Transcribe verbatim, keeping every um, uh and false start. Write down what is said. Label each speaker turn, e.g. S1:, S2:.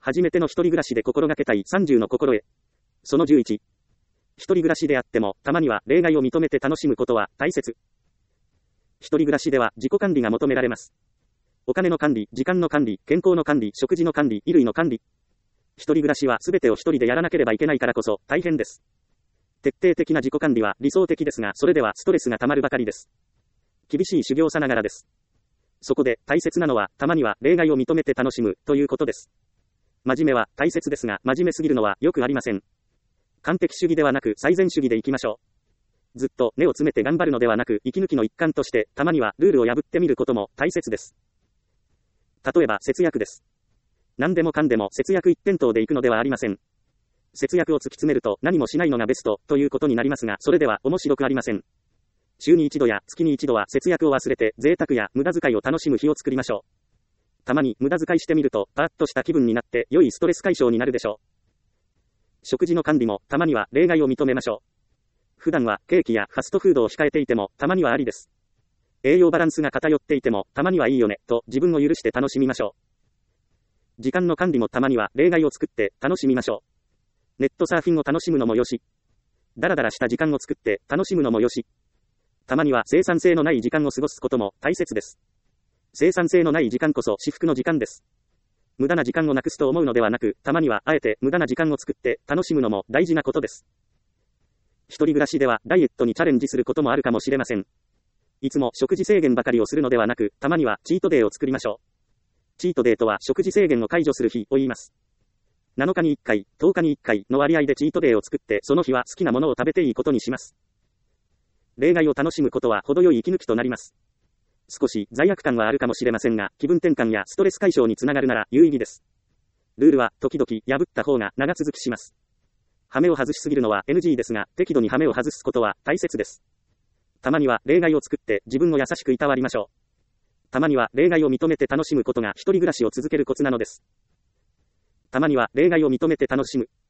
S1: 初めての一人暮らしで心がけたいさんじゅうの心得。そのじゅういち。一人暮らしであっても、たまには例外を認めて楽しむことは大切。一人暮らしでは自己管理が求められます。お金の管理、時間の管理、健康の管理、食事の管理、衣類の管理。一人暮らしは全てを一人でやらなければいけないからこそ大変です。徹底的な自己管理は理想的ですが、それではストレスがたまるばかりです。厳しい修行さながらです。そこで大切なのは、たまには例外を認めて楽しむということです。真面目は大切ですが、真面目すぎるのはよくありません。完璧主義ではなく最善主義でいきましょう。ずっと根を詰めて頑張るのではなく、息抜きの一環として、たまにはルールを破ってみることも大切です。例えば節約です。何でもかんでも節約一辺倒でいくのではありません。節約を突き詰めると何もしないのがベストということになりますが、それでは面白くありません。週に一度や月に一度は節約を忘れて贅沢や無駄遣いを楽しむ日を作りましょう。たまに無駄遣いしてみるとパーッとした気分になって良いストレス解消になるでしょう。食事の管理もたまには例外を認めましょう。普段はケーキやファストフードを控えていてもたまにはありです。栄養バランスが偏っていてもたまにはいいよねと自分を許して楽しみましょう。時間の管理もたまには例外を作って楽しみましょう。ネットサーフィンを楽しむのもよし、ダラダラした時間を作って楽しむのもよし、たまには生産性のない時間を過ごすことも大切です。生産性のない時間こそ至福の時間です。無駄な時間をなくすと思うのではなく、たまにはあえて無駄な時間を作って楽しむのも大事なことです。一人暮らしではダイエットにチャレンジすることもあるかもしれません。いつも食事制限ばかりをするのではなく、たまにはチートデーを作りましょう。チートデーとは食事制限を解除する日を言います。なのかにいっかい、とおかにいっかいの割合でチートデーを作って、その日は好きなものを食べていいことにします。例外を楽しむことは程よい息抜きとなります。少し罪悪感はあるかもしれませんが、気分転換やストレス解消につながるなら有意義です。ルールは時々破った方が長続きします。ハメを外しすぎるのは エヌジー ですが、適度にハメを外すことは大切です。たまには例外を作って自分を優しくいたわりましょう。たまには例外を認めて楽しむことが一人暮らしを続けるコツなのです。たまには例外を認めて楽しむ。